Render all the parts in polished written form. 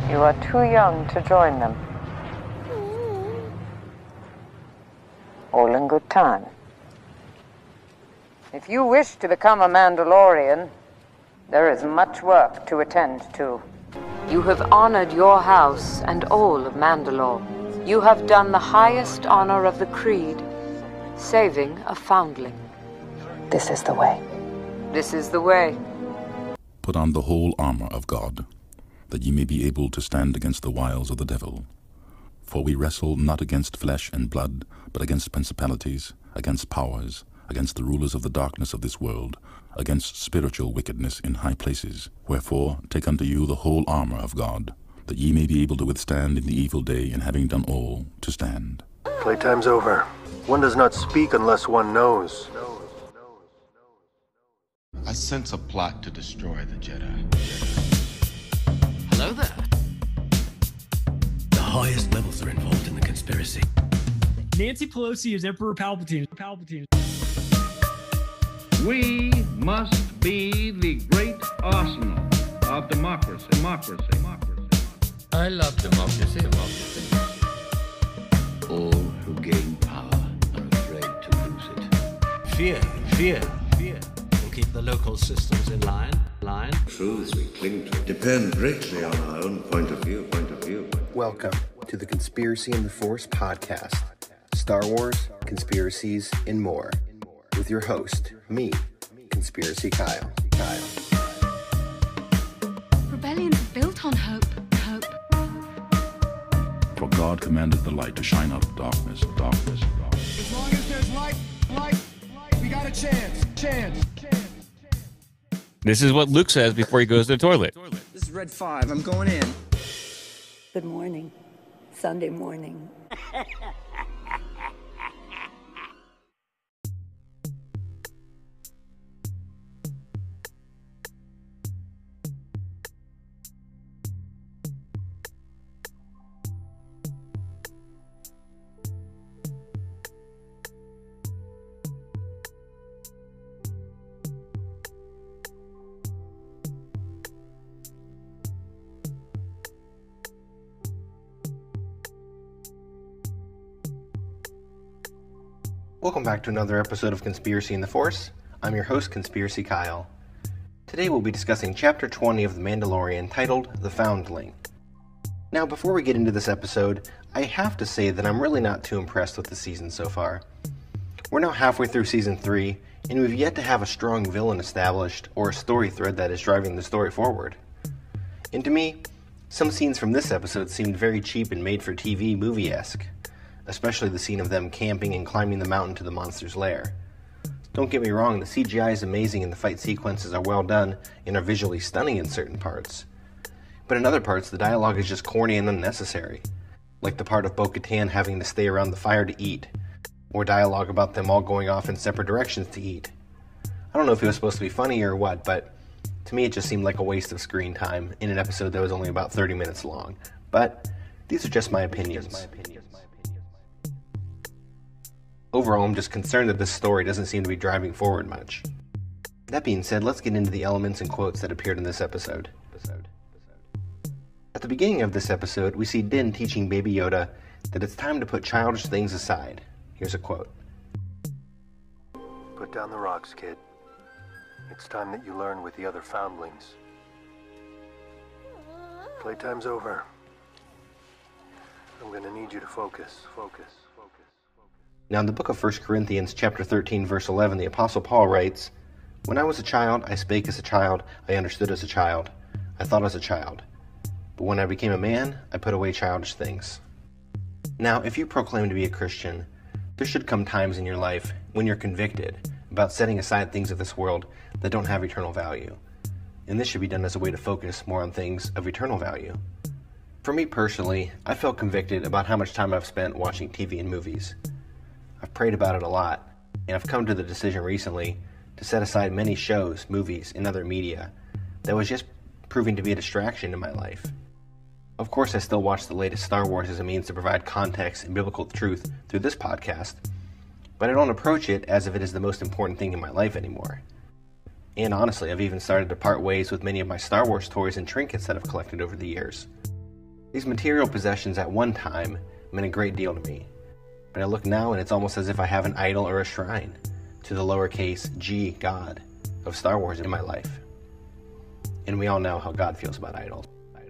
You are too young to join them. All in good time. If you wish to become a Mandalorian, there is much work to attend to. You have honored your house and all of Mandalore. You have done the highest honor of the Creed, saving a foundling. This is the way. This is the way. Put on the whole armor of God, that ye may be able to stand against the wiles of the devil. For we wrestle not against flesh and blood, but against principalities, against powers, against the rulers of the darkness of this world, against spiritual wickedness in high places. Wherefore, take unto you the whole armor of God, that ye may be able to withstand in the evil day, and having done all, to stand. Playtime's over. One does not speak unless one knows. I sense a plot to destroy the Jedi. Hello there. The highest levels are involved in the conspiracy. Nancy Pelosi is Emperor Palpatine. We must be the great arsenal of democracy. I love democracy. All who gain power are afraid to lose it. Fear. Will keep the local systems in line. Truths we cling to depend greatly on our own point of view. Welcome to the Conspiracy in the Force podcast. Star Wars, conspiracies, and more. With your host, me, Conspiracy Kyle. Rebellions built on hope. For God commanded the light to shine out of darkness. As long as there's light, we got a chance. This is what Luke says before he goes to the toilet. This is Red 5. I'm going in. Good morning. Sunday morning. Welcome back to another episode of Conspiracy in the Force. I'm your host, Conspiracy Kyle. Today we'll be discussing Chapter 20 of The Mandalorian, titled The Foundling. Now, before we get into this episode, I have to say that I'm really not too impressed with the season so far. We're now halfway through Season 3, and we've yet to have a strong villain established, or a story thread that is driving the story forward. And to me, some scenes from this episode seemed very cheap and made-for-TV movie-esque. Especially the scene of them camping and climbing the mountain to the monster's lair. Don't get me wrong, the CGI is amazing and the fight sequences are well done and are visually stunning in certain parts. But in other parts, the dialogue is just corny and unnecessary. Like the part of Bo-Katan having to stay around the fire to eat, or dialogue about them all going off in separate directions to eat. I don't know if it was supposed to be funny or what, but to me it just seemed like a waste of screen time in an episode that was only about 30 minutes long. But these are just my opinions. Overall, I'm just concerned that this story doesn't seem to be driving forward much. That being said, let's get into the elements and quotes that appeared in this episode. At the beginning of this episode, we see Din teaching Baby Yoda that it's time to put childish things aside. Here's a quote. Put down the rocks, kid. It's time that you learn with the other foundlings. Playtime's over. I'm gonna need you to focus. Now in the book of 1 Corinthians chapter 13 verse 11, the Apostle Paul writes, "When I was a child, I spake as a child, I understood as a child, I thought as a child. But when I became a man, I put away childish things." Now, if you proclaim to be a Christian, there should come times in your life when you're convicted about setting aside things of this world that don't have eternal value. And this should be done as a way to focus more on things of eternal value. For me personally, I felt convicted about how much time I've spent watching TV and movies. I've prayed about it a lot, and I've come to the decision recently to set aside many shows, movies, and other media that was just proving to be a distraction in my life. Of course, I still watch the latest Star Wars as a means to provide context and biblical truth through this podcast, but I don't approach it as if it is the most important thing in my life anymore. And honestly, I've even started to part ways with many of my Star Wars toys and trinkets that I've collected over the years. These material possessions at one time meant a great deal to me, but I look now and it's almost as if I have an idol or a shrine to the lowercase g God of Star Wars in my life. And we all know how God feels about idols.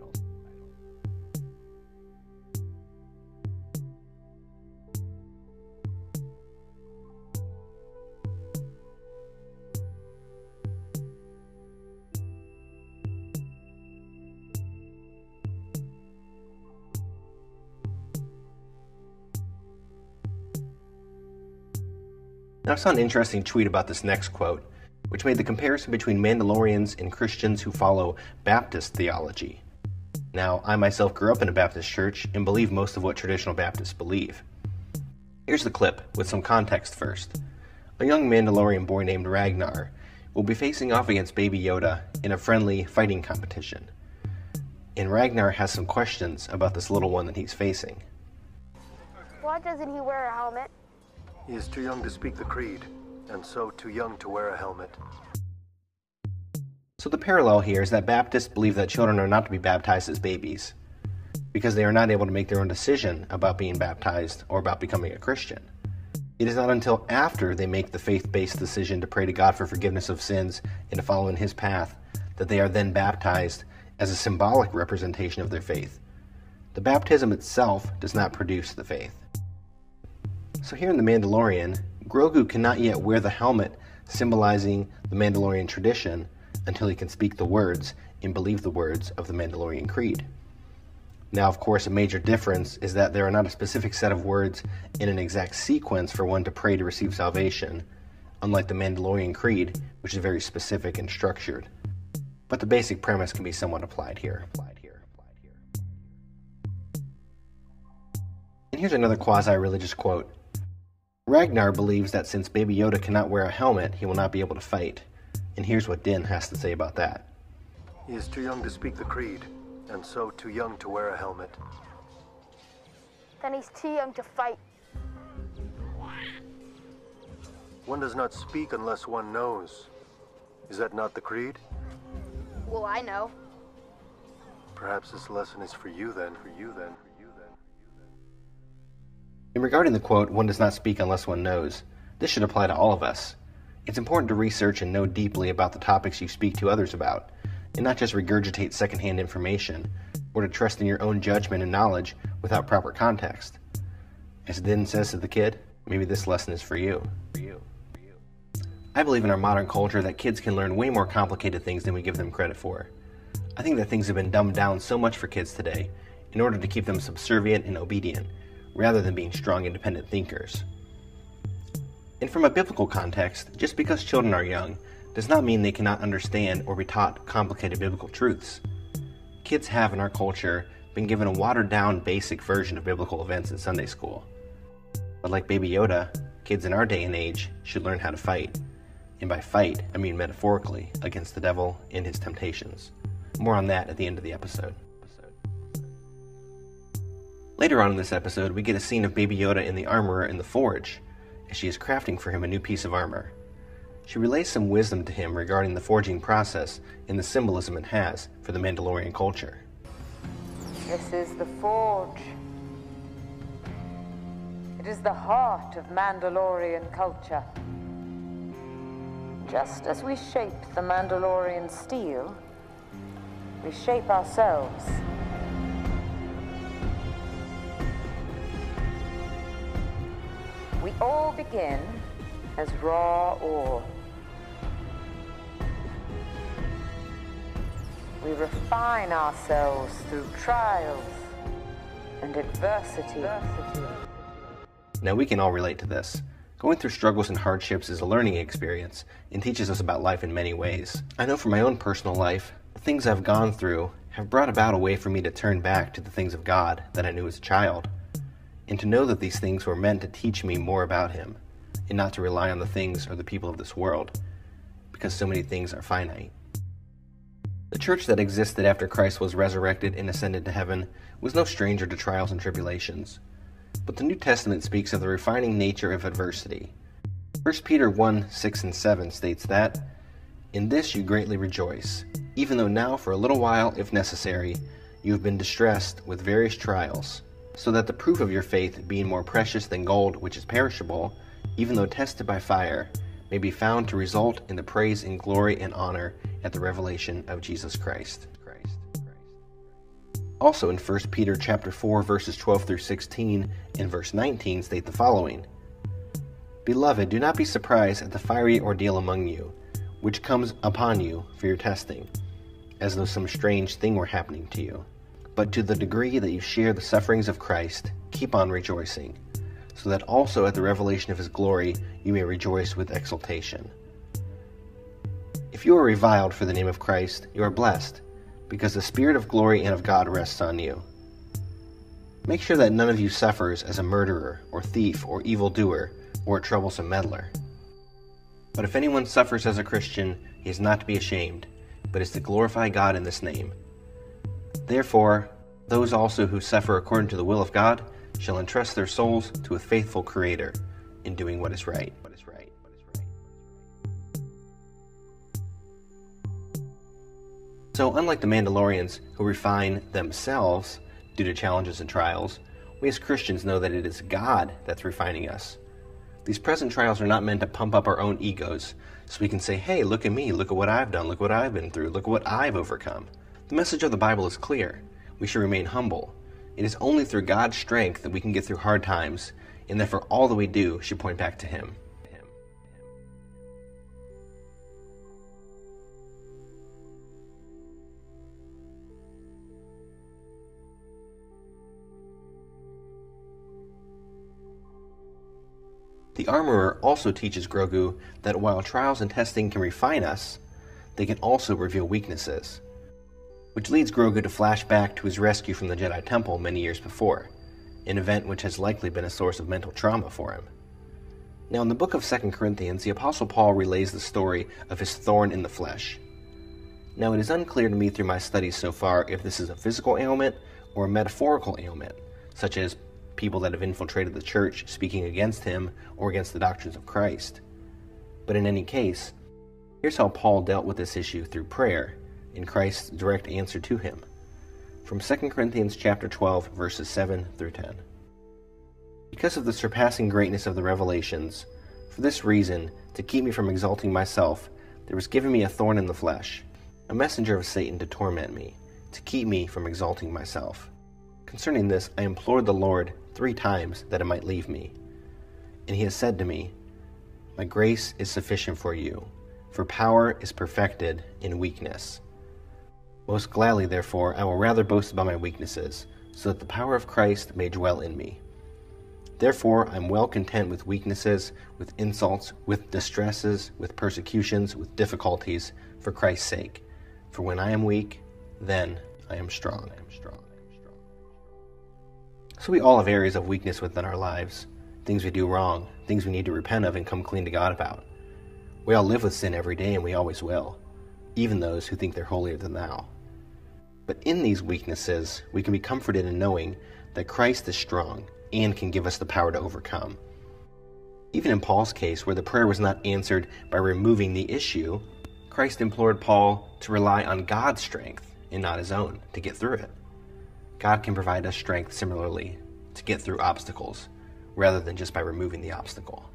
Now, I saw an interesting tweet about this next quote, which made the comparison between Mandalorians and Christians who follow Baptist theology. Now, I myself grew up in a Baptist church and believe most of what traditional Baptists believe. Here's the clip with some context first. A young Mandalorian boy named Ragnar will be facing off against Baby Yoda in a friendly fighting competition. And Ragnar has some questions about this little one that he's facing. Why doesn't he wear a helmet? He is too young to speak the creed, and so too young to wear a helmet. So the parallel here is that Baptists believe that children are not to be baptized as babies, because they are not able to make their own decision about being baptized or about becoming a Christian. It is not until after they make the faith-based decision to pray to God for forgiveness of sins and to follow in His path that they are then baptized as a symbolic representation of their faith. The baptism itself does not produce the faith. So here in The Mandalorian, Grogu cannot yet wear the helmet symbolizing the Mandalorian tradition until he can speak the words and believe the words of the Mandalorian Creed. Now, of course, a major difference is that there are not a specific set of words in an exact sequence for one to pray to receive salvation, unlike the Mandalorian Creed, which is very specific and structured. But the basic premise can be somewhat applied here. And here's another quasi-religious quote. Ragnar believes that since Baby Yoda cannot wear a helmet, he will not be able to fight. And here's what Din has to say about that. He is too young to speak the creed, and so too young to wear a helmet. Then he's too young to fight. One does not speak unless one knows. Is that not the creed? Well, I know. Perhaps this lesson is for you then. In regarding the quote, one does not speak unless one knows, this should apply to all of us. It's important to research and know deeply about the topics you speak to others about, and not just regurgitate secondhand information, or to trust in your own judgment and knowledge without proper context. As Din says to the kid, maybe this lesson is for you. I believe in our modern culture that kids can learn way more complicated things than we give them credit for. I think that things have been dumbed down so much for kids today in order to keep them subservient and obedient, rather than being strong, independent thinkers. And from a biblical context, just because children are young does not mean they cannot understand or be taught complicated biblical truths. Kids have, in our culture, been given a watered-down basic version of biblical events in Sunday school. But like Baby Yoda, kids in our day and age should learn how to fight. And by fight, I mean metaphorically, against the devil and his temptations. More on that at the end of the episode. Later on in this episode, we get a scene of Baby Yoda in the armorer in the forge, as she is crafting for him a new piece of armor. She relays some wisdom to him regarding the forging process and the symbolism it has for the Mandalorian culture. This is the forge. It is the heart of Mandalorian culture. Just as we shape the Mandalorian steel, we shape ourselves. We all begin as raw ore. We refine ourselves through trials and adversity. Now we can all relate to this. Going through struggles and hardships is a learning experience and teaches us about life in many ways. I know from my own personal life, the things I've gone through have brought about a way for me to turn back to the things of God that I knew as a child, and to know that these things were meant to teach me more about Him, and not to rely on the things or the people of this world, because so many things are finite. The church that existed after Christ was resurrected and ascended to heaven was no stranger to trials and tribulations, but the New Testament speaks of the refining nature of adversity. 1 Peter 1:6 and 7 states that, "In this you greatly rejoice, even though now for a little while, if necessary, you have been distressed with various trials, so that the proof of your faith, being more precious than gold which is perishable, even though tested by fire, may be found to result in the praise and glory and honor at the revelation of Jesus Christ. Also in 1 Peter chapter 4, verses 12 through 16 and verse 19 state the following: Beloved, do not be surprised at the fiery ordeal among you, which comes upon you for your testing, as though some strange thing were happening to you. But to the degree that you share the sufferings of Christ, keep on rejoicing, so that also at the revelation of his glory you may rejoice with exultation. If you are reviled for the name of Christ, you are blessed, because the Spirit of glory and of God rests on you. Make sure that none of you suffers as a murderer, or thief, or evildoer, or a troublesome meddler. But if anyone suffers as a Christian, he is not to be ashamed, but is to glorify God in this name. Therefore, those also who suffer according to the will of God shall entrust their souls to a faithful Creator in doing what is right. So unlike the Mandalorians who refine themselves due to challenges and trials, we as Christians know that it is God that's refining us. These present trials are not meant to pump up our own egos so we can say, hey, look at me, look at what I've done, look what I've been through, look at what I've overcome. The message of the Bible is clear. We should remain humble. It is only through God's strength that we can get through hard times, and therefore all that we do should point back to Him. The Armorer also teaches Grogu that while trials and testing can refine us, they can also reveal weaknesses, which leads Grogu to flash back to his rescue from the Jedi Temple many years before, an event which has likely been a source of mental trauma for him. Now in the book of 2 Corinthians, the Apostle Paul relays the story of his thorn in the flesh. Now it is unclear to me through my studies so far if this is a physical ailment or a metaphorical ailment, such as people that have infiltrated the church speaking against him or against the doctrines of Christ. But in any case, here's how Paul dealt with this issue through prayer in Christ's direct answer to him. From 2 Corinthians chapter 12, verses 7 through 10. Because of the surpassing greatness of the revelations, for this reason, to keep me from exalting myself, there was given me a thorn in the flesh, a messenger of Satan to torment me, to keep me from exalting myself. Concerning this, I implored the Lord 3 times that it might leave me. And he has said to me, My grace is sufficient for you, for power is perfected in weakness. Most gladly, therefore, I will rather boast about my weaknesses, so that the power of Christ may dwell in me. Therefore, I am well content with weaknesses, with insults, with distresses, with persecutions, with difficulties, for Christ's sake. For when I am weak, then I am strong. So we all have areas of weakness within our lives, things we do wrong, things we need to repent of and come clean to God about. We all live with sin every day, and we always will, even those who think they're holier than thou. But in these weaknesses, we can be comforted in knowing that Christ is strong and can give us the power to overcome. Even in Paul's case, where the prayer was not answered by removing the issue, Christ implored Paul to rely on God's strength and not his own to get through it. God can provide us strength similarly to get through obstacles, rather than just by removing the obstacle.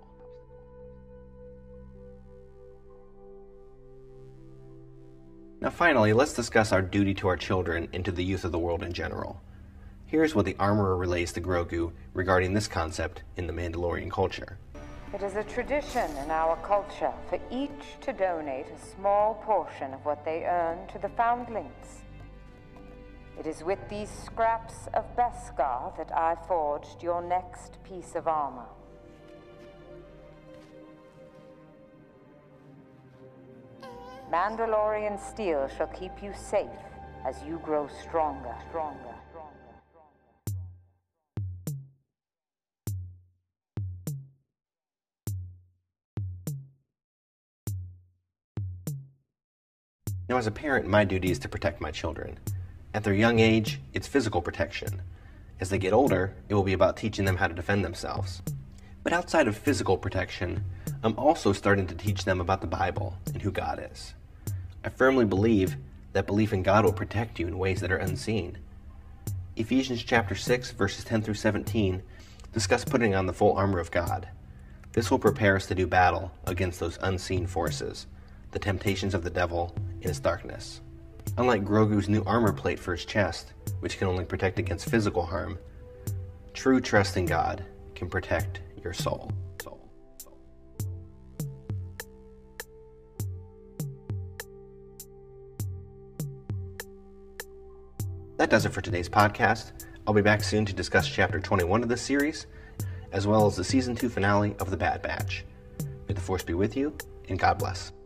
Now finally, let's discuss our duty to our children and to the youth of the world in general. Here's what the Armorer relays to Grogu regarding this concept in the Mandalorian culture. It is a tradition in our culture for each to donate a small portion of what they earn to the foundlings. It is with these scraps of Beskar that I forged your next piece of armor. Mandalorian steel shall keep you safe as you grow stronger. Now as a parent, my duty is to protect my children. At their young age, it's physical protection. As they get older, it will be about teaching them how to defend themselves. But outside of physical protection, I'm also starting to teach them about the Bible and who God is. I firmly believe that belief in God will protect you in ways that are unseen. Ephesians chapter 6, verses 10 through 17 discuss putting on the full armor of God. This will prepare us to do battle against those unseen forces, the temptations of the devil in his darkness. Unlike Grogu's new armor plate for his chest, which can only protect against physical harm, true trust in God can protect your soul. That does it for today's podcast. I'll be back soon to discuss Chapter 21 of this series, as well as the Season 2 finale of The Bad Batch. May the Force be with you, and God bless.